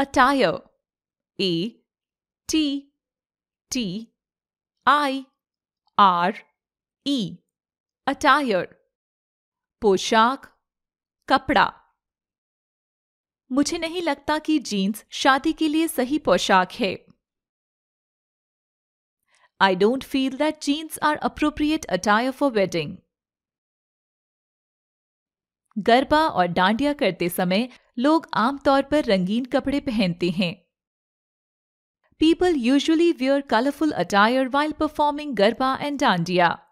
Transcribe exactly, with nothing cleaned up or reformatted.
attire, A T T I R E, attire, पोशाक, कपड़ा। मुझे नहीं लगता कि जीन्स शादी के लिए सही पोशाक है। I don't feel that jeans are appropriate attire for wedding. Garba और डांडिया करते समय लोग आमतौर पर रंगीन कपड़े पहनते हैं। People usually wear colorful attire while performing garba and dandiya.